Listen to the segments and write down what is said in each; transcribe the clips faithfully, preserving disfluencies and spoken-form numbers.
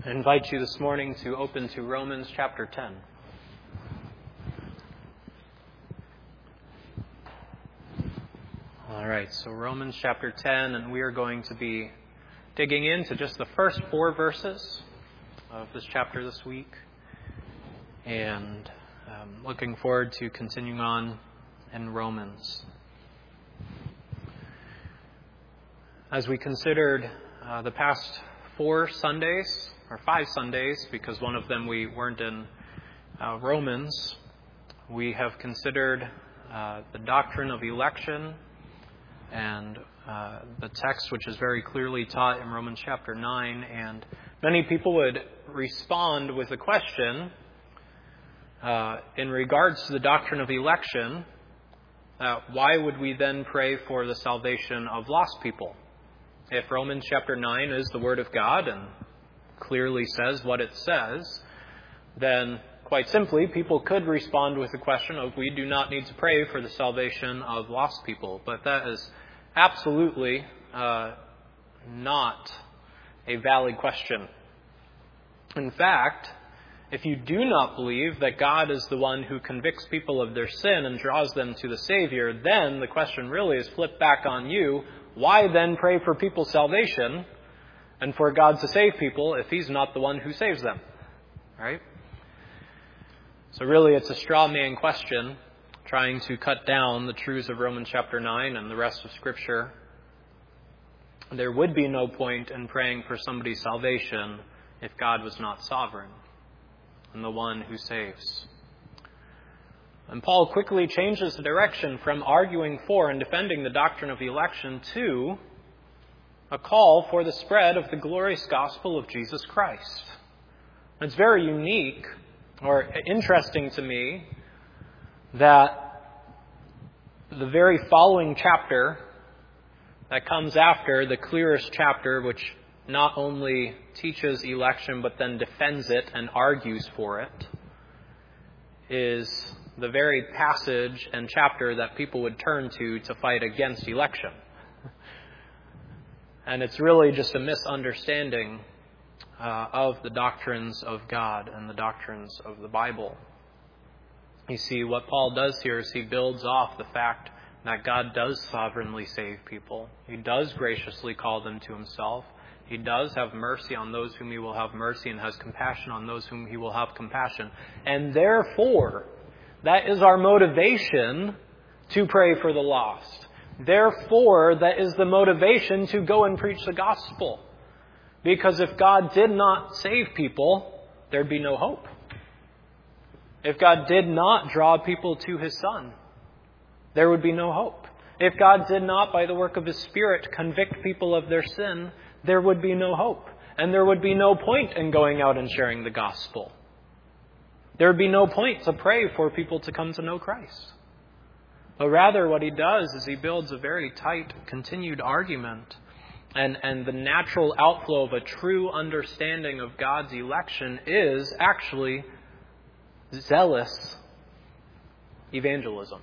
I invite you this morning to open to Romans chapter ten. All right, so Romans chapter ten, and we are going to be digging into just the first four verses of this chapter this week, and um, looking forward to continuing on in Romans. As we considered uh, the past four Sundays, or five Sundays, because one of them we weren't in uh, Romans, we have considered uh, the doctrine of election and uh, the text which is very clearly taught in Romans chapter nine. And many people would respond with a question uh, in regards to the doctrine of election. Uh, why would we then pray for the salvation of lost people? If Romans chapter nine is the Word of God and clearly says what it says, then quite simply people could respond with the question of we do not need to pray for the salvation of lost people. But that is absolutely uh, not a valid question. In fact, if you do not believe that God is the one who convicts people of their sin and draws them to the Savior, then the question really is flipped back on you. Why then pray for people's salvation and for God to save people if He's not the one who saves them? Right? So really it's a straw man question, trying to cut down the truths of Romans chapter nine and the rest of Scripture. There would be no point in praying for somebody's salvation if God was not sovereign and the one who saves. And Paul quickly changes the direction from arguing for and defending the doctrine of the election to a call for the spread of the glorious gospel of Jesus Christ. It's very unique or interesting to me that the very following chapter that comes after the clearest chapter, which not only teaches election but then defends it and argues for it, is the very passage and chapter that people would turn to to fight against election. And it's really just a misunderstanding uh, of the doctrines of God and the doctrines of the Bible. You see, what Paul does here is he builds off the fact that God does sovereignly save people. He does graciously call them to Himself. He does have mercy on those whom He will have mercy and has compassion on those whom He will have compassion. And therefore, that is our motivation to pray for the lost. Therefore, that is the motivation to go and preach the gospel. Because if God did not save people, there'd be no hope. If God did not draw people to His Son, there would be no hope. If God did not, by the work of His Spirit, convict people of their sin, there would be no hope. And there would be no point in going out and sharing the gospel. There would be no point to pray for people to come to know Christ. But rather what he does is he builds a very tight, continued argument. And, and the natural outflow of a true understanding of God's election is actually zealous evangelism.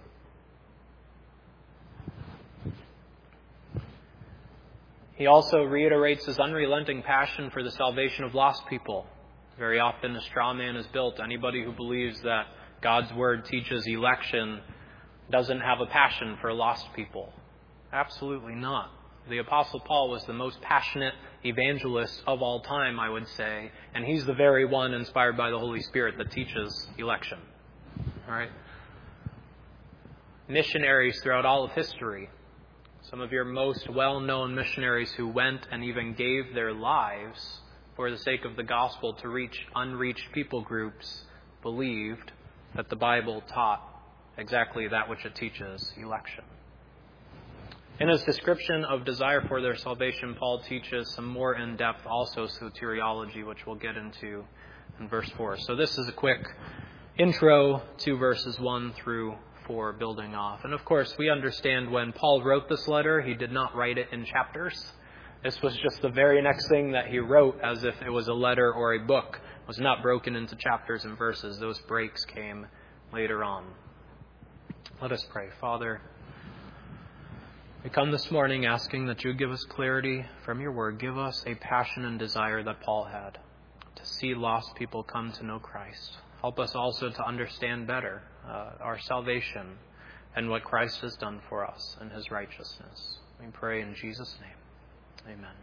He also reiterates his unrelenting passion for the salvation of lost people. Very often a straw man is built. Anybody who believes that God's Word teaches election doesn't have a passion for lost people. Absolutely not. The Apostle Paul was the most passionate evangelist of all time, I would say, and he's the very one inspired by the Holy Spirit that teaches election. All right? Missionaries throughout all of history, some of your most well-known missionaries who went and even gave their lives for the sake of the gospel to reach unreached people groups, believed that the Bible taught exactly that which it teaches, election. In his description of desire for their salvation, Paul teaches some more in-depth also soteriology, which we'll get into in verse four. So this is a quick intro to verses one through four, building off. And of course, we understand when Paul wrote this letter, he did not write it in chapters. This was just the very next thing that he wrote, as if it was a letter or a book. It was not broken into chapters and verses. Those breaks came later on. Let us pray. Father, we come this morning asking that you give us clarity from your word. Give us a passion and desire that Paul had to see lost people come to know Christ. Help us also to understand better uh, our salvation and what Christ has done for us and his righteousness. We pray in Jesus' name. Amen.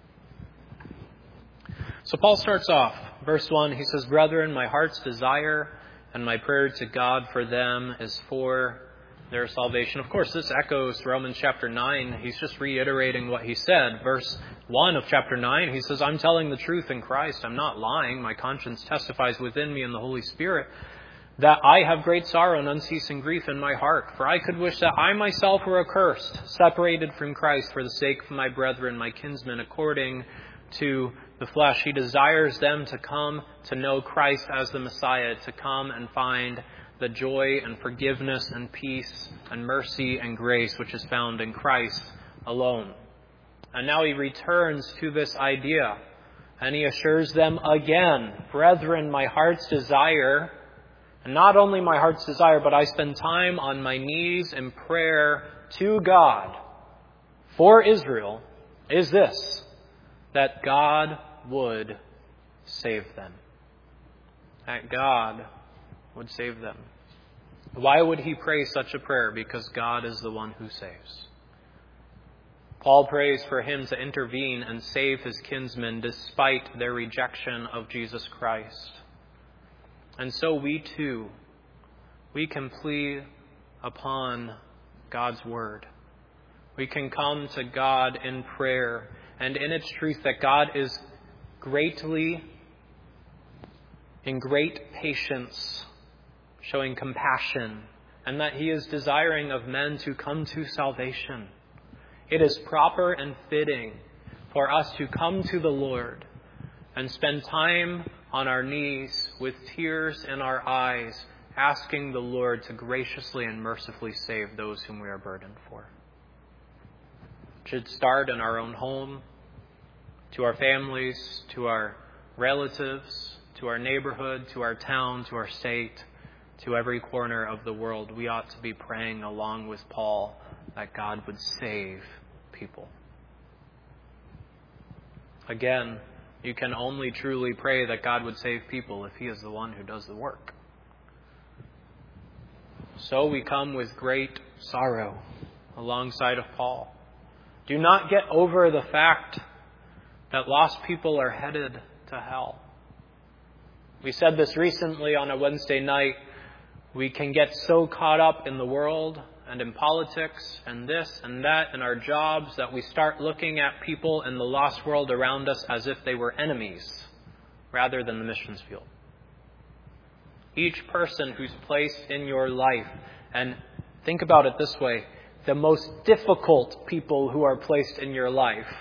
So Paul starts off, verse one, he says, "Brethren, my heart's desire and my prayer to God for them is for their salvation." Of course, this echoes Romans chapter nine. He's just reiterating what he said. Verse one of chapter nine, he says, "I'm telling the truth in Christ. I'm not lying. My conscience testifies within me in the Holy Spirit that I have great sorrow and unceasing grief in my heart. For I could wish that I myself were accursed, separated from Christ for the sake of my brethren, my kinsmen, according to the flesh." He desires them to come to know Christ as the Messiah, to come and find the joy and forgiveness and peace and mercy and grace which is found in Christ alone. And now he returns to this idea, and he assures them again, "Brethren, my heart's desire," and not only my heart's desire, but I spend time on my knees in prayer to God for Israel, is this, that God would save them. That God would save them. Why would he pray such a prayer? Because God is the one who saves. Paul prays for him to intervene and save his kinsmen despite their rejection of Jesus Christ. And so we too, we can plead upon God's word. We can come to God in prayer and in its truth that God is greatly, in great patience, showing compassion, and that he is desiring of men to come to salvation. It is proper and fitting for us to come to the Lord and spend time on our knees with tears in our eyes, asking the Lord to graciously and mercifully save those whom we are burdened for. It should start in our own home, to our families, to our relatives, to our neighborhood, to our town, to our state, to every corner of the world. We ought to be praying along with Paul that God would save people. Again, you can only truly pray that God would save people if he is the one who does the work. So we come with great sorrow alongside of Paul. Do not get over the fact that lost people are headed to hell. We said this recently on a Wednesday night. We can get so caught up in the world and in politics and this and that and our jobs that we start looking at people in the lost world around us as if they were enemies rather than the missions field. Each person who's placed in your life, and think about it this way, the most difficult people who are placed in your life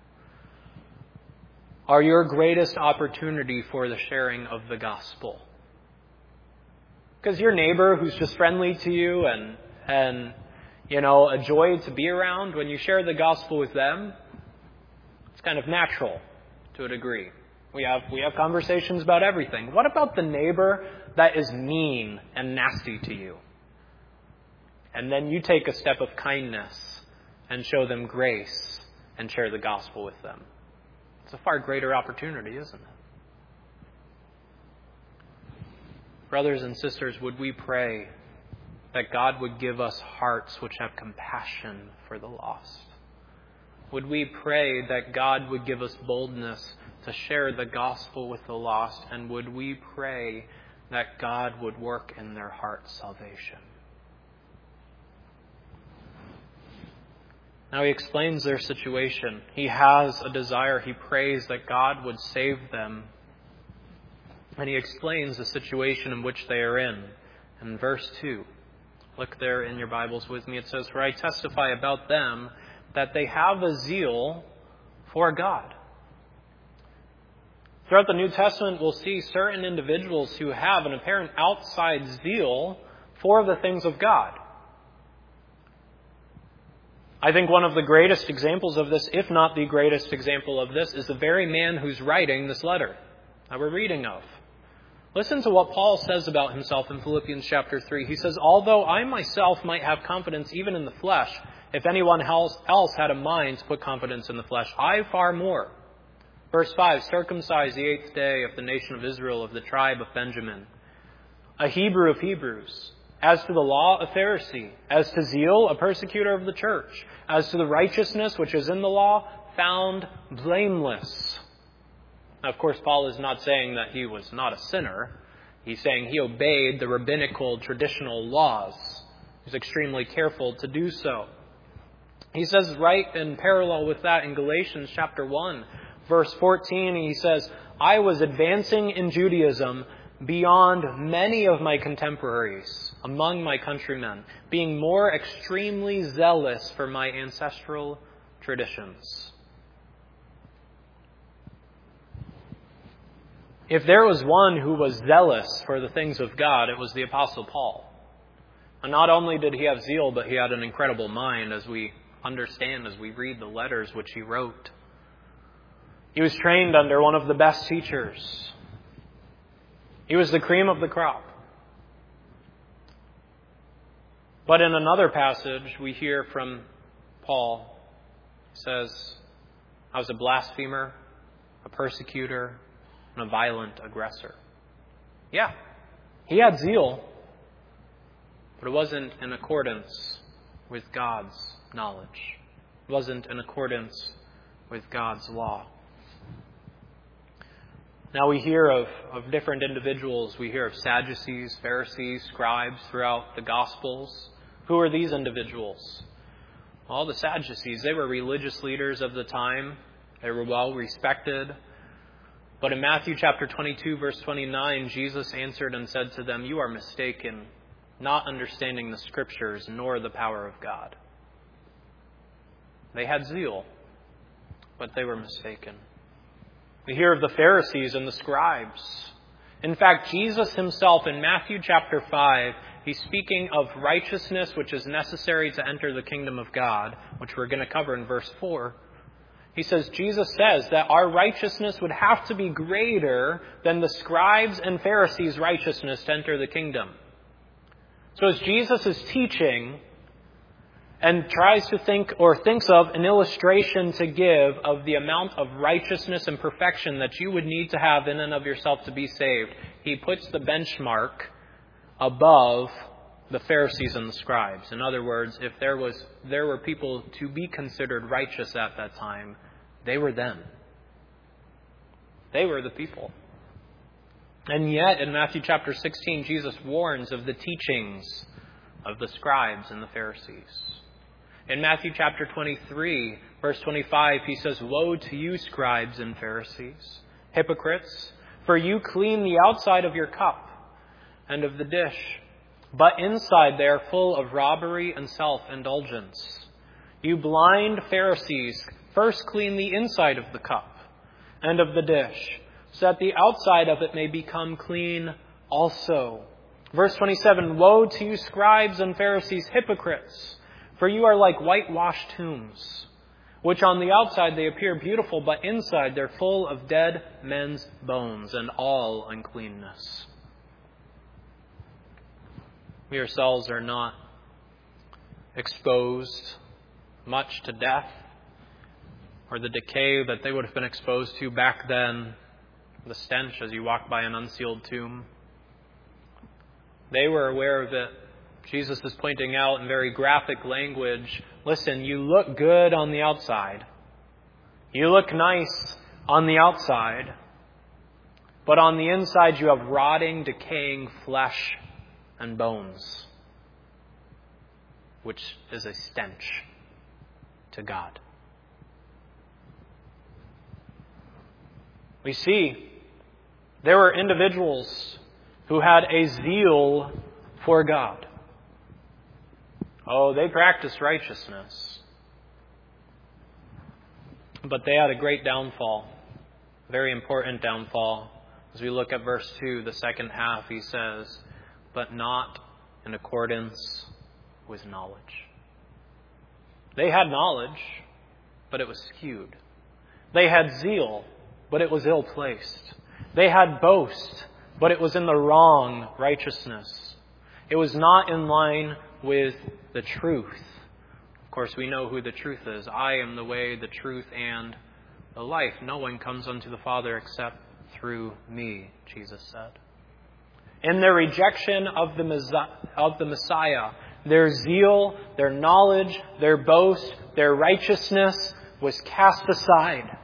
are your greatest opportunity for the sharing of the gospel. Because your neighbor who's just friendly to you and, and, you know, a joy to be around, when you share the gospel with them, it's kind of natural to a degree. We have, we have conversations about everything. What about the neighbor that is mean and nasty to you? And then you take a step of kindness and show them grace and share the gospel with them. It's a far greater opportunity, isn't it? Brothers and sisters, would we pray that God would give us hearts which have compassion for the lost? Would we pray that God would give us boldness to share the gospel with the lost? And would we pray that God would work in their hearts salvation? Now he explains their situation. He has a desire. He prays that God would save them. And he explains the situation in which they are in. In verse two, look there in your Bibles with me. It says, "For I testify about them that they have a zeal for God." Throughout the New Testament, we'll see certain individuals who have an apparent outside zeal for the things of God. I think one of the greatest examples of this, if not the greatest example of this, is the very man who's writing this letter that we're reading of. Listen to what Paul says about himself in Philippians chapter three. He says, "Although I myself might have confidence even in the flesh, if anyone else had a mind to put confidence in the flesh, I far more. Verse five, circumcised the eighth day of the nation of Israel, of the tribe of Benjamin, a Hebrew of Hebrews, as to the law, a Pharisee, as to zeal, a persecutor of the church, as to the righteousness which is in the law, found blameless. Now, of course, Paul is not saying that he was not a sinner. He's saying he obeyed the rabbinical traditional laws. He's extremely careful to do so. He says right in parallel with that in Galatians chapter one, verse fourteen, he says, I was advancing in Judaism beyond many of my contemporaries among my countrymen, being more extremely zealous for my ancestral traditions. If there was one who was zealous for the things of God, it was the Apostle Paul. And not only did he have zeal, but he had an incredible mind, as we understand as we read the letters which he wrote. He was trained under one of the best teachers. He was the cream of the crop. But in another passage, we hear from Paul, he says, I was a blasphemer, a persecutor, and a violent aggressor. Yeah, he had zeal, but it wasn't in accordance with God's knowledge. It wasn't in accordance with God's law. Now we hear of, of different individuals. We hear of Sadducees, Pharisees, scribes throughout the Gospels. Who are these individuals? Well, the Sadducees, they were religious leaders of the time. They were well respected. But in Matthew chapter twenty-two, verse twenty-nine, Jesus answered and said to them, you are mistaken, not understanding the Scriptures nor the power of God. They had zeal, but they were mistaken. We hear of the Pharisees and the scribes. In fact, Jesus himself in Matthew chapter five, he's speaking of righteousness which is necessary to enter the kingdom of God, which we're going to cover in verse four. He says, Jesus says that our righteousness would have to be greater than the scribes and Pharisees' righteousness to enter the kingdom. So as Jesus is teaching and tries to think or thinks of an illustration to give of the amount of righteousness and perfection that you would need to have in and of yourself to be saved, he puts the benchmark above the Pharisees and the scribes. In other words, if there was there were people to be considered righteous at that time, they were them. They were the people. And yet, in Matthew chapter sixteen, Jesus warns of the teachings of the scribes and the Pharisees. In Matthew chapter twenty-three, verse twenty-five, he says, woe to you, scribes and Pharisees, hypocrites, for you clean the outside of your cup and of the dish, but inside they are full of robbery and self-indulgence. You blind Pharisees, first clean the inside of the cup and of the dish, so that the outside of it may become clean also. Verse twenty-seven, woe to you, scribes and Pharisees, hypocrites, for you are like whitewashed tombs, which on the outside they appear beautiful, but inside they're full of dead men's bones and all uncleanness. We ourselves are not exposed much to death or the decay that they would have been exposed to back then, the stench as you walk by an unsealed tomb. They were aware of it. Jesus is pointing out in very graphic language, listen, you look good on the outside. You look nice on the outside. But on the inside you have rotting, decaying flesh and bones, which is a stench to God. We see there were individuals who had a zeal for God. Oh, they practiced righteousness. But they had a great downfall, a very important downfall. As we look at verse two, the second half, he says, but not in accordance with knowledge. They had knowledge, but it was skewed. They had zeal, but it was ill-placed. They had boast, but it was in the wrong righteousness. It was not in line with the truth. Of course, we know who the truth is. I am the way, the truth, and the life. No one comes unto the Father except through me, Jesus said. In their rejection of the of the Messiah, their zeal, their knowledge, their boast, their righteousness was cast aside.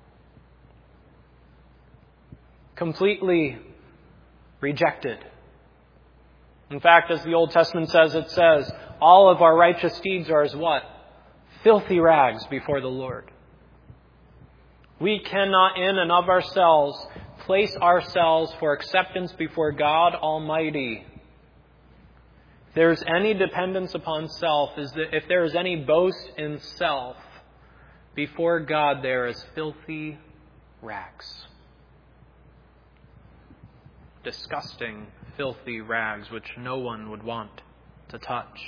Completely rejected. In fact, as the Old Testament says, it says, all of our righteous deeds are as what? Filthy rags before the Lord. We cannot in and of ourselves place ourselves for acceptance before God Almighty. If there is any dependence upon self, is that if there is any boast in self, before God there is filthy rags. Disgusting, filthy rags which no one would want to touch.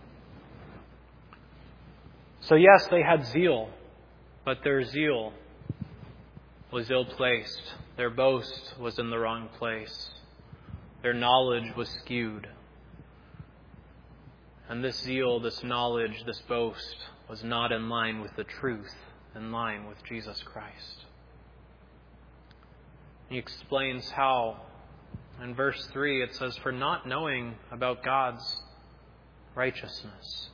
So yes, they had zeal, but their zeal was ill-placed. Their boast was in the wrong place. Their knowledge was skewed. And this zeal, this knowledge, this boast was not in line with the truth, in line with Jesus Christ. He explains how. In verse three it says, for not knowing about God's righteousness.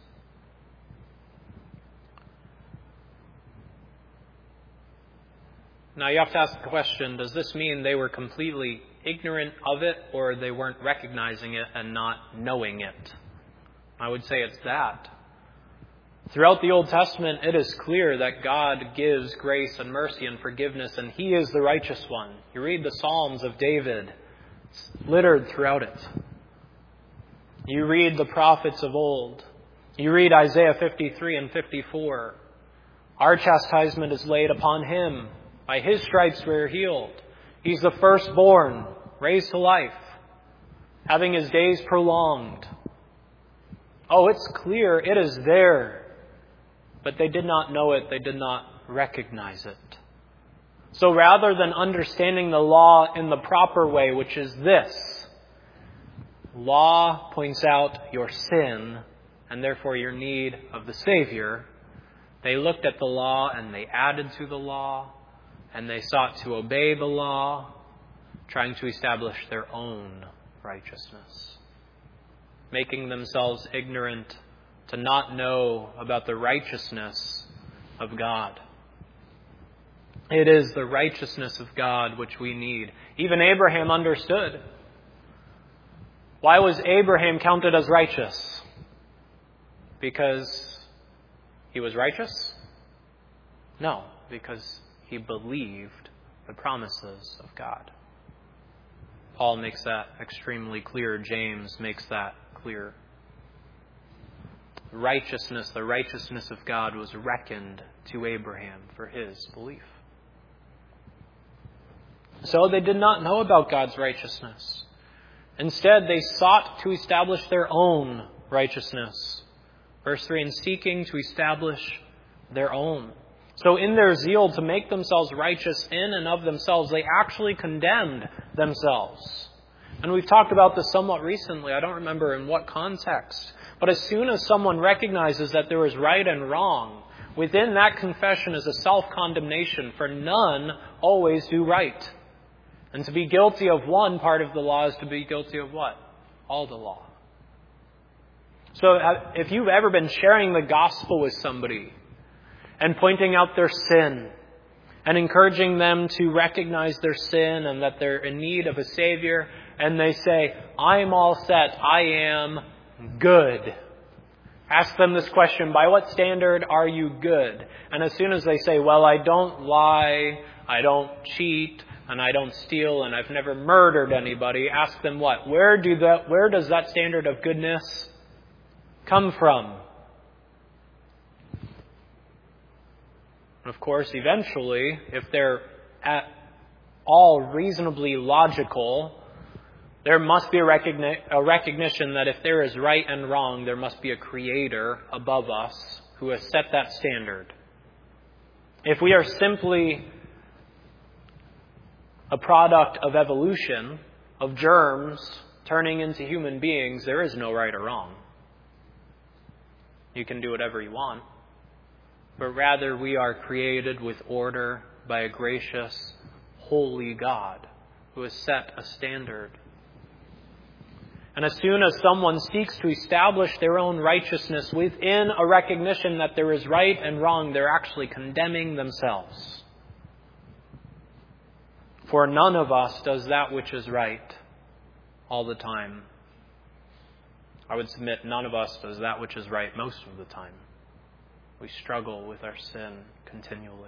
Now you have to ask the question, does this mean they were completely ignorant of it, or they weren't recognizing it and not knowing it? I would say it's that. Throughout the Old Testament, it is clear that God gives grace and mercy and forgiveness, and He is the righteous one. You read the Psalms of David, it's littered throughout it. You read the prophets of old. You read Isaiah fifty-three and fifty-four. Our chastisement is laid upon Him. By His stripes we are healed. He's the firstborn, raised to life, having His days prolonged. Oh, it's clear, it is there. But they did not know it, they did not recognize it. So rather than understanding the law in the proper way, which is this, law points out your sin and therefore your need of the Savior, they looked at the law and they added to the law, and they sought to obey the law, trying to establish their own righteousness, making themselves ignorant to not know about the righteousness of God. It is the righteousness of God which we need. Even Abraham understood. Why was Abraham counted as righteous? Because he was righteous? No, because he believed the promises of God. Paul makes that extremely clear. James makes that clear. Righteousness, the righteousness of God was reckoned to Abraham for his belief. So they did not know about God's righteousness. Instead, they sought to establish their own righteousness. Verse three, in seeking to establish their own. So in their zeal to make themselves righteous in and of themselves, they actually condemned themselves. And we've talked about this somewhat recently. I don't remember in what context. But as soon as someone recognizes that there is right and wrong, within that confession is a self-condemnation, for none always do right. And to be guilty of one part of the law is to be guilty of what? All the law. So if you've ever been sharing the gospel with somebody and pointing out their sin and encouraging them to recognize their sin and that they're in need of a Savior, and they say, I'm all set, I am good. Ask them this question, by what standard are you good? And as soon as they say, well, I don't lie, I don't cheat, and I don't steal, and I've never murdered anybody, ask them what? Where do that, where does that standard of goodness come from? Of course, eventually, if they're at all reasonably logical, there must be a, recogni- a recognition that if there is right and wrong, there must be a creator above us who has set that standard. If we are simply a product of evolution, of germs turning into human beings, there is no right or wrong. You can do whatever you want. But rather we are created with order by a gracious, holy God who has set a standard. And as soon as someone seeks to establish their own righteousness within a recognition that there is right and wrong, they're actually condemning themselves. For none of us does that which is right all the time. I would submit none of us does that which is right most of the time. We struggle with our sin continually.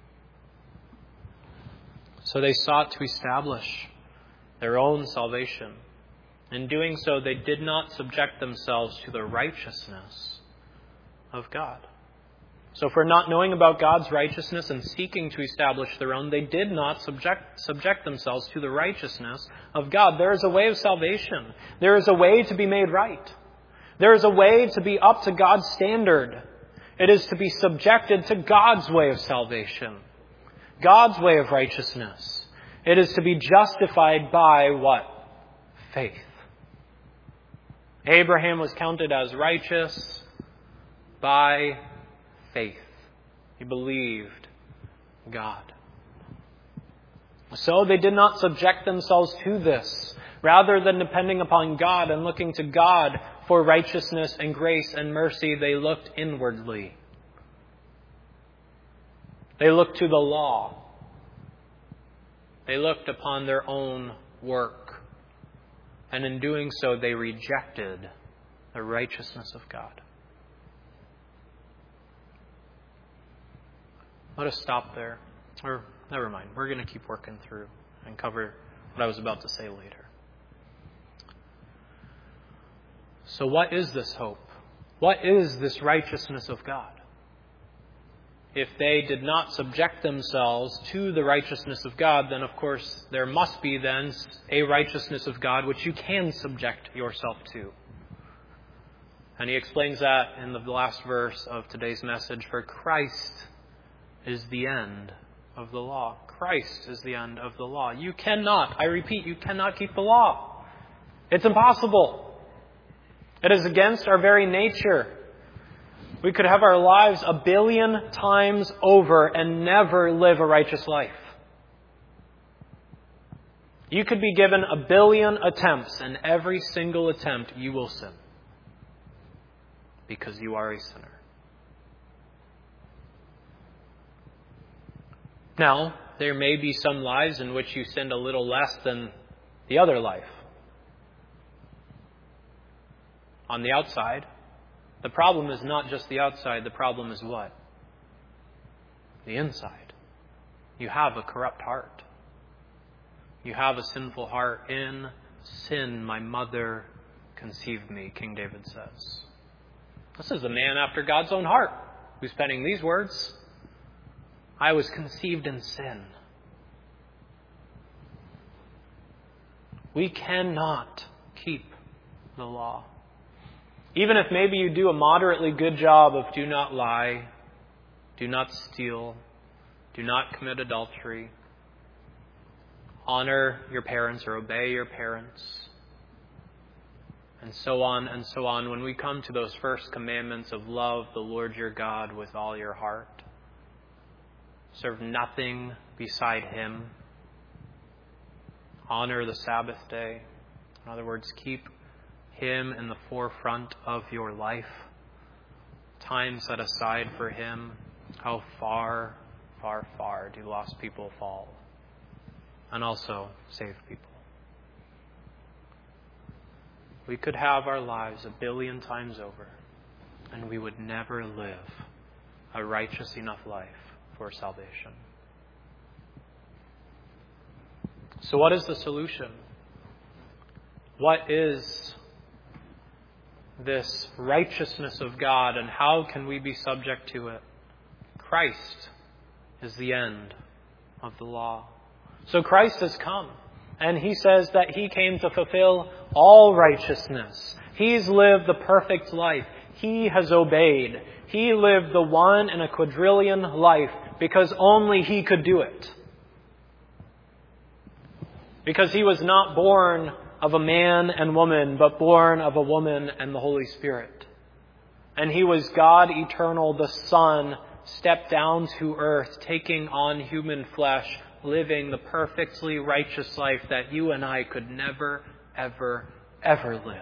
So they sought to establish their own salvation. In doing so, they did not subject themselves to the righteousness of God. So for not knowing about God's righteousness and seeking to establish their own, they did not subject, subject themselves to the righteousness of God. There is a way of salvation. There is a way to be made right. There is a way to be up to God's standard. It is to be subjected to God's way of salvation, God's way of righteousness. It is to be justified by what? Faith. Abraham was counted as righteous by faith. He believed God. So they did not subject themselves to this. Rather than depending upon God and looking to God for righteousness and grace and mercy, they looked inwardly. They looked to the law. They looked upon their own work. And in doing so, they rejected the righteousness of God. Let us stop there. Or, never mind. We're going to keep working through and cover what I was about to say later. So what is this hope? What is this righteousness of God? If they did not subject themselves to the righteousness of God, then of course there must be then a righteousness of God which you can subject yourself to. And he explains that in the last verse of today's message. For Christ is the end of the law. Christ is the end of the law. You cannot, I repeat, you cannot keep the law. It's impossible. It is against our very nature. We could have our lives a billion times over and never live a righteous life. You could be given a billion attempts, and every single attempt you will sin. Because you are a sinner. Now, there may be some lives in which you sinned a little less than the other life. On the outside, the problem is not just the outside, the problem is what? The inside. You have a corrupt heart. You have a sinful heart. In sin my mother conceived me, King David says. This is a man after God's own heart who's penning these words. I was conceived in sin. We cannot keep the law. Even if maybe you do a moderately good job of do not lie, do not steal, do not commit adultery, honor your parents or obey your parents, and so on and so on. When we come to those first commandments of love the Lord your God with all your heart, serve nothing beside Him, honor the Sabbath day, in other words, keep Him in the forefront of your life, time set aside for Him, how far, far, far do lost people fall, and also saved people. We could have our lives a billion times over, and we would never live a righteous enough life for salvation. So what is the solution? What is this righteousness of God, and how can we be subject to it? Christ is the end of the law. So Christ has come, and He says that He came to fulfill all righteousness. He's lived the perfect life. He has obeyed. He lived the one in a quadrillion life because only He could do it. Because He was not born of a man and woman, but born of a woman and the Holy Spirit. And He was God eternal, the Son, stepped down to earth, taking on human flesh, living the perfectly righteous life that you and I could never, ever, ever live.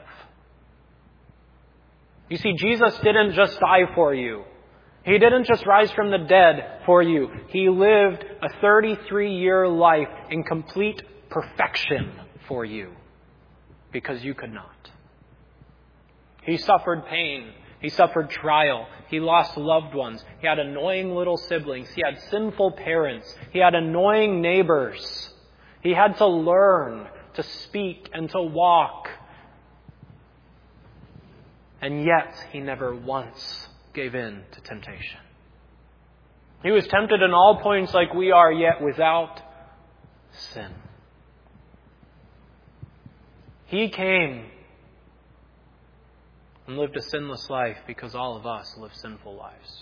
You see, Jesus didn't just die for you. He didn't just rise from the dead for you. He lived a thirty-three-year life in complete perfection for you because you could not. He suffered pain. He suffered trial. He lost loved ones. He had annoying little siblings. He had sinful parents. He had annoying neighbors. He had to learn to speak and to walk. And yet, he never once gave in to temptation. He was tempted in all points like we are, yet without sin. He came and lived a sinless life because all of us live sinful lives.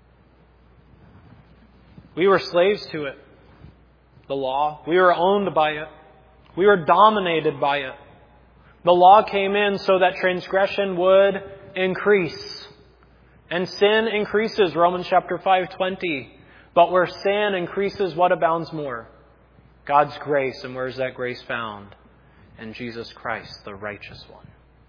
We were slaves to it, the law. We were owned by it. We were dominated by it. The law came in so that transgression would increase. And sin increases, Romans chapter five twenty. But where sin increases, what abounds more? God's grace. And where is that grace found? In Jesus Christ, the righteous one.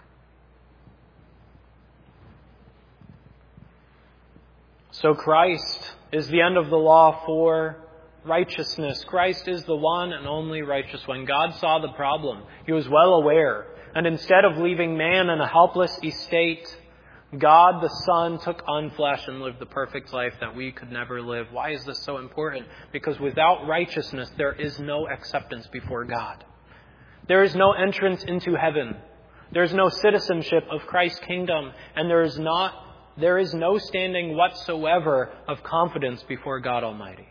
So Christ is the end of the law for righteousness. Christ is the one and only righteous one. God saw the problem. He was well aware. And instead of leaving man in a helpless estate, God the Son took on flesh and lived the perfect life that we could never live. Why is this so important? Because without righteousness, there is no acceptance before God. There is no entrance into heaven. There is no citizenship of Christ's kingdom. And there is not There is no standing whatsoever of confidence before God Almighty.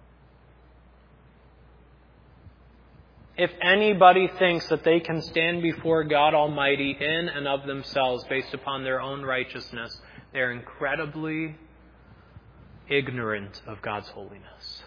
If anybody thinks that they can stand before God Almighty in and of themselves based upon their own righteousness, they're incredibly ignorant of God's holiness.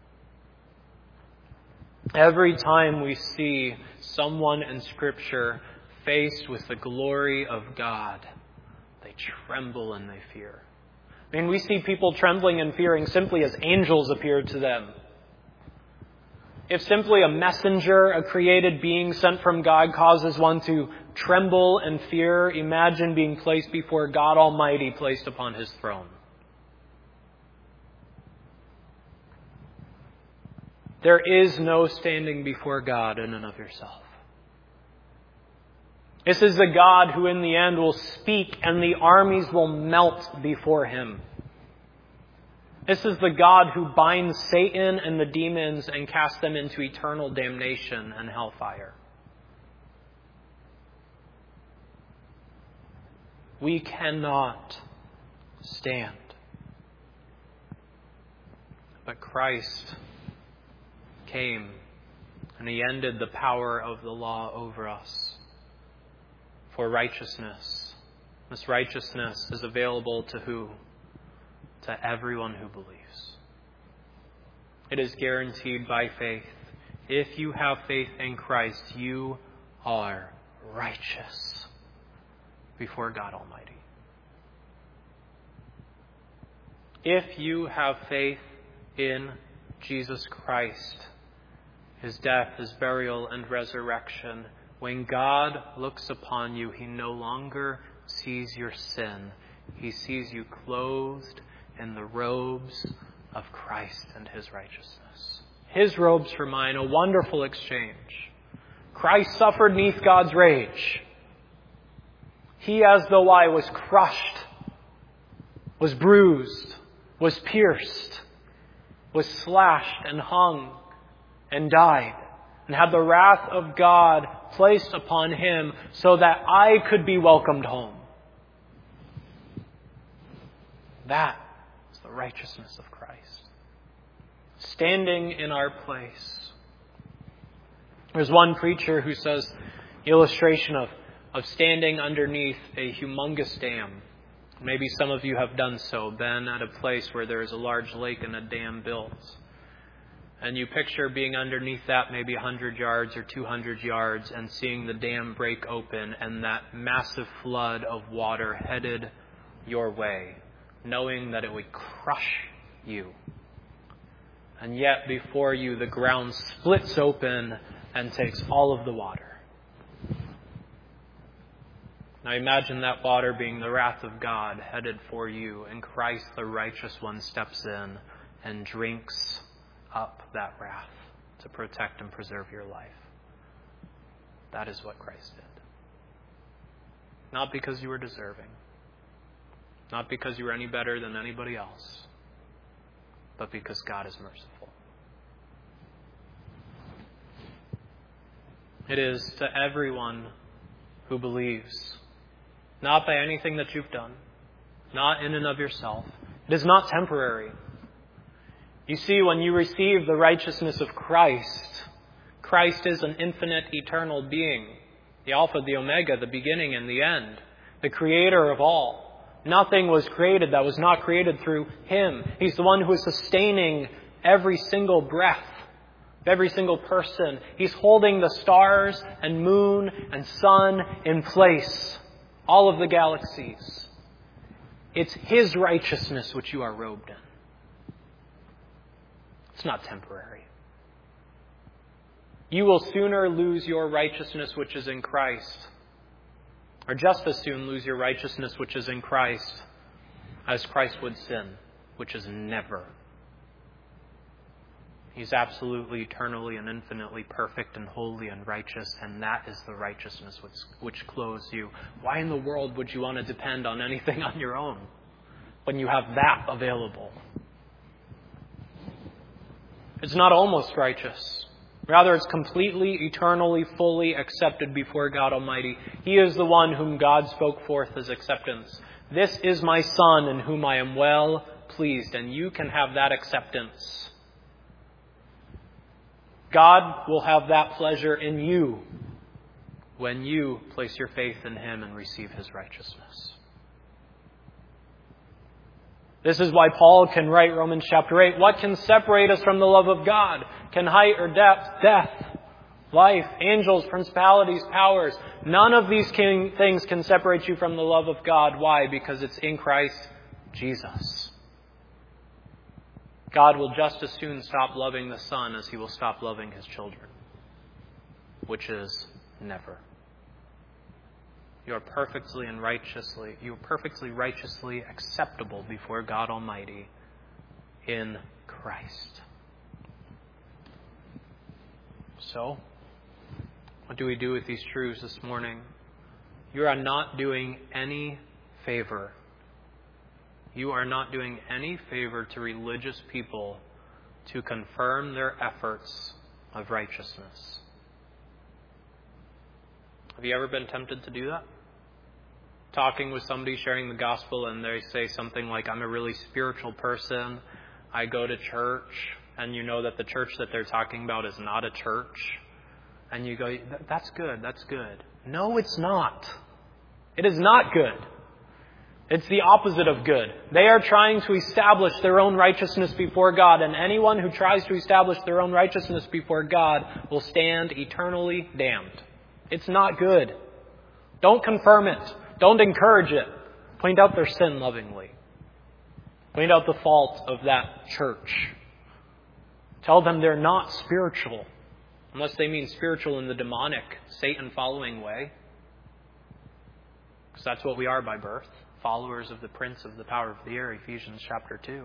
Every time we see someone in Scripture faced with the glory of God, they tremble and they fear. I mean, we see people trembling and fearing simply as angels appeared to them. If simply a messenger, a created being sent from God, causes one to tremble and fear, imagine being placed before God Almighty, placed upon His throne. There is no standing before God in and of yourself. This is the God who in the end will speak and the armies will melt before Him. This is the God who binds Satan and the demons and casts them into eternal damnation and hellfire. We cannot stand. But Christ came and He ended the power of the law over us. For righteousness. This righteousness is available to who? To everyone who believes. It is guaranteed by faith. If you have faith in Christ, you are righteous before God Almighty. If you have faith in Jesus Christ, His death, His burial, and resurrection, when God looks upon you, He no longer sees your sin. He sees you clothed in the robes of Christ and His righteousness. His robes for mine, a wonderful exchange. Christ suffered neath God's rage. He, as though I, was crushed, was bruised, was pierced, was slashed and hung and died, and had the wrath of God placed upon Him so that I could be welcomed home. That is the righteousness of Christ, standing in our place. There's one preacher who says, illustration of, of standing underneath a humongous dam. Maybe some of you have done so, been at a place where there is a large lake and a dam built. And you picture being underneath that maybe one hundred yards or two hundred yards and seeing the dam break open and that massive flood of water headed your way, knowing that it would crush you. And yet before you the ground splits open and takes all of the water. Now imagine that water being the wrath of God headed for you, and Christ the righteous one steps in and drinks up that wrath to protect and preserve your life. That is what Christ did. Not because you were deserving, not because you were any better than anybody else, but because God is merciful. It is to everyone who believes, not by anything that you've done, not in and of yourself. It is not temporary. You see, when you receive the righteousness of Christ, Christ is an infinite, eternal being, the Alpha, the Omega, the beginning and the end, the creator of all. Nothing was created that was not created through Him. He's the one who is sustaining every single breath of every single person. He's holding the stars and moon and sun in place. All of the galaxies. It's His righteousness which you are robed in. It's not temporary. You will sooner lose your righteousness which is in Christ, or just as soon lose your righteousness which is in Christ, as Christ would sin, which is never. He's absolutely, eternally, and infinitely perfect and holy and righteous, and that is the righteousness which, which clothes you. Why in the world would you want to depend on anything on your own when you have that available? It's not almost righteous. Rather, it's completely, eternally, fully accepted before God Almighty. He is the one whom God spoke forth as acceptance. This is my Son in whom I am well pleased, and you can have that acceptance. God will have that pleasure in you when you place your faith in Him and receive His righteousness. This is why Paul can write Romans chapter eight. What can separate us from the love of God? Can height or depth, death, life, angels, principalities, powers? None of these things can separate you from the love of God. Why? Because it's in Christ Jesus. God will just as soon stop loving the Son as He will stop loving His children, which is never. You are perfectly and righteously, you are perfectly righteously acceptable before God Almighty in Christ. So, what do we do with these truths this morning? You are not doing any favor. You are not doing any favor to religious people to confirm their efforts of righteousness. Have you ever been tempted to do that? Talking with somebody, sharing the gospel, and they say something like, I'm a really spiritual person, I go to church, and you know that the church that they're talking about is not a church. And you go, that's good, that's good. No, it's not. It is not good. It's the opposite of good. They are trying to establish their own righteousness before God, and anyone who tries to establish their own righteousness before God will stand eternally damned. It's not good. Don't confirm it. Don't encourage it. Point out their sin lovingly. Point out the fault of that church. Tell them they're not spiritual, unless they mean spiritual in the demonic, Satan-following way. Because that's what we are by birth. Followers of the prince of the power of the air, Ephesians chapter two.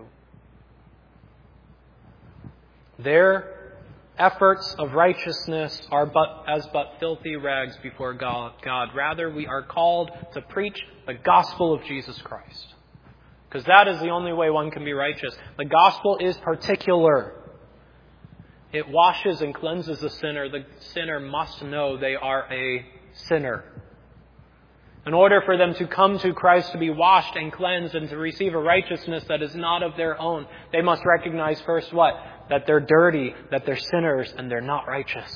Their efforts of righteousness are but as but filthy rags before God. Rather, we are called to preach the gospel of Jesus Christ. Because that is the only way one can be righteous. The gospel is particular. It washes and cleanses the sinner. The sinner must know they are a sinner. In order for them to come to Christ, to be washed and cleansed and to receive a righteousness that is not of their own, they must recognize first what? That they're dirty, that they're sinners, and they're not righteous.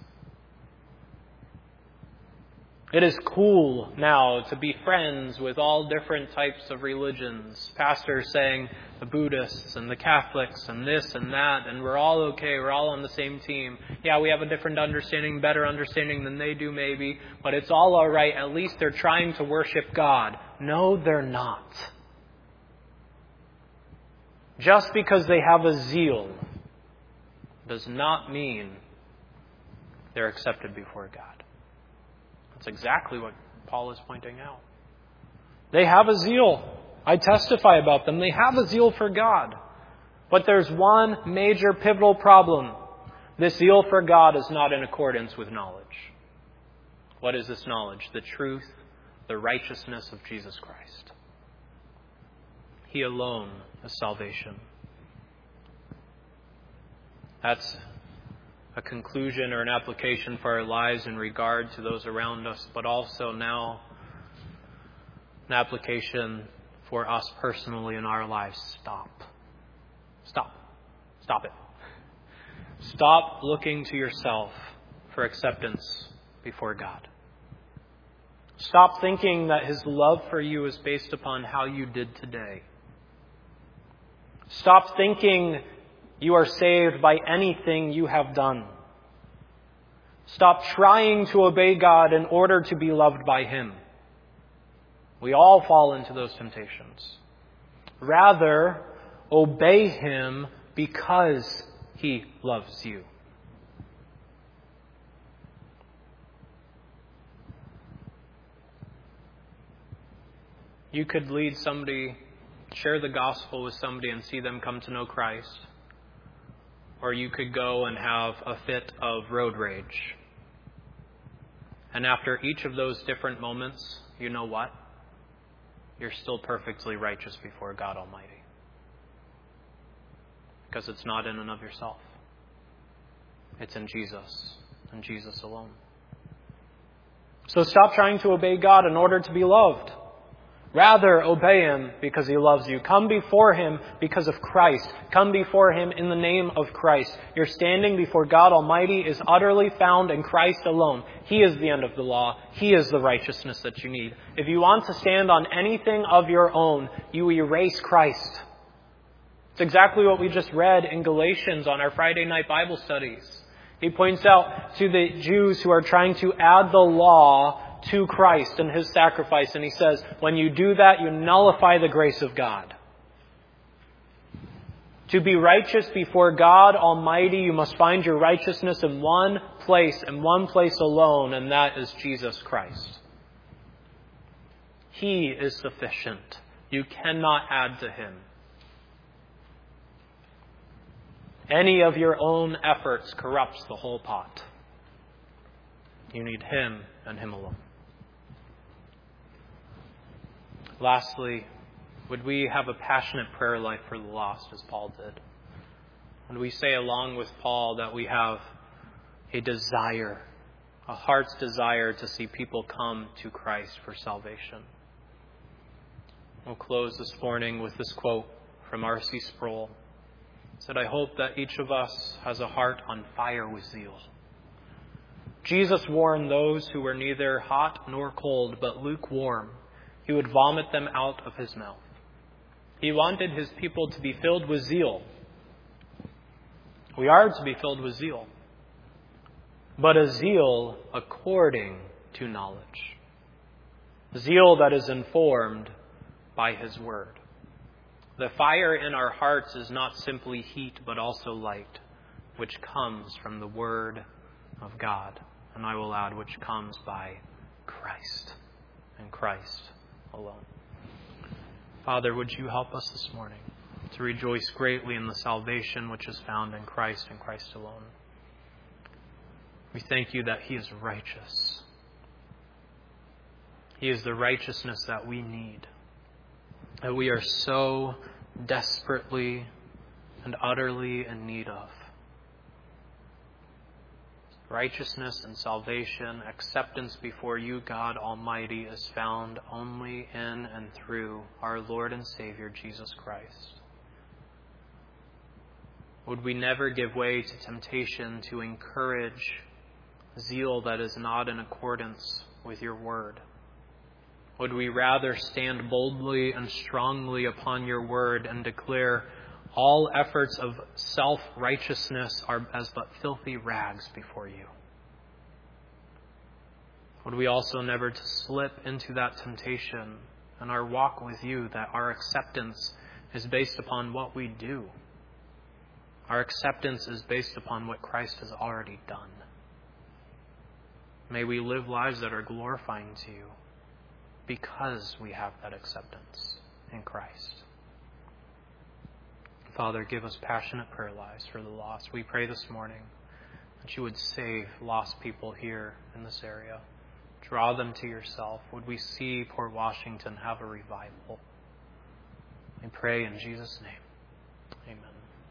It is cool now to be friends with all different types of religions. Pastors saying the Buddhists and the Catholics and this and that, and we're all okay, we're all on the same team. Yeah, we have a different understanding, better understanding than they do maybe, but it's all all right. At least they're trying to worship God. No, they're not. just because they have a zeal does not mean they're accepted before God. That's exactly what Paul is pointing out. They have a zeal. I testify about them. They have a zeal for God. But there's one major pivotal problem. This zeal for God is not in accordance with knowledge. What is this knowledge? The truth, the righteousness of Jesus Christ. He alone is salvation. That's a conclusion or an application for our lives in regard to those around us, but also now an application for us personally in our lives. Stop. Stop. Stop it. Stop looking to yourself for acceptance before God. Stop thinking that His love for you is based upon how you did today. Stop thinking you are saved by anything you have done. Stop trying to obey God in order to be loved by Him. We all fall into those temptations. Rather, obey Him because He loves you. You could lead somebody, share the gospel with somebody and see them come to know Christ. Or you could go and have a fit of road rage. And after each of those different moments, you know what? You're still perfectly righteous before God Almighty. Because it's not in and of yourself. It's in Jesus, and Jesus alone. So stop trying to obey God in order to be loved. Rather, obey Him because He loves you. Come before Him because of Christ. Come before Him in the name of Christ. Your standing before God Almighty is utterly found in Christ alone. He is the end of the law. He is the righteousness that you need. If you want to stand on anything of your own, you erase Christ. It's exactly what we just read in Galatians on our Friday night Bible studies. He points out to the Jews who are trying to add the law to Christ and His sacrifice. And he says, when you do that, you nullify the grace of God. To be righteous before God Almighty, you must find your righteousness in one place and one place alone, and that is Jesus Christ. He is sufficient. You cannot add to Him. Any of your own efforts corrupts the whole pot. You need Him and Him alone. Lastly, would we have a passionate prayer life for the lost as Paul did? Would we say along with Paul that we have a desire, a heart's desire to see people come to Christ for salvation? We'll close this morning with this quote from R C Sproul. He said, I hope that each of us has a heart on fire with zeal. Jesus warned those who were neither hot nor cold, but lukewarm. He would vomit them out of His mouth. He wanted His people to be filled with zeal. We are to be filled with zeal, but a zeal according to knowledge. Zeal that is informed by His Word. The fire in our hearts is not simply heat, but also light, which comes from the Word of God. And I will add, which comes by Christ and Christ alone. Father, would you help us this morning to rejoice greatly in the salvation which is found in Christ and Christ alone. We thank you that He is righteous. He is the righteousness that we need, that we are so desperately and utterly in need of. Righteousness and salvation, acceptance before you, God Almighty, is found only in and through our Lord and Savior, Jesus Christ. Would we never give way to temptation to encourage zeal that is not in accordance with your word? Would we rather stand boldly and strongly upon your word and declare all efforts of self-righteousness are as but filthy rags before you? Would we also never to slip into that temptation in our walk with you, that our acceptance is based upon what we do. Our acceptance is based upon what Christ has already done. May we live lives that are glorifying to you because we have that acceptance in Christ. Father, give us passionate prayer lives for the lost. We pray this morning that you would save lost people here in this area. Draw them to yourself. Would we see Port Washington have a revival? We pray in Jesus' name.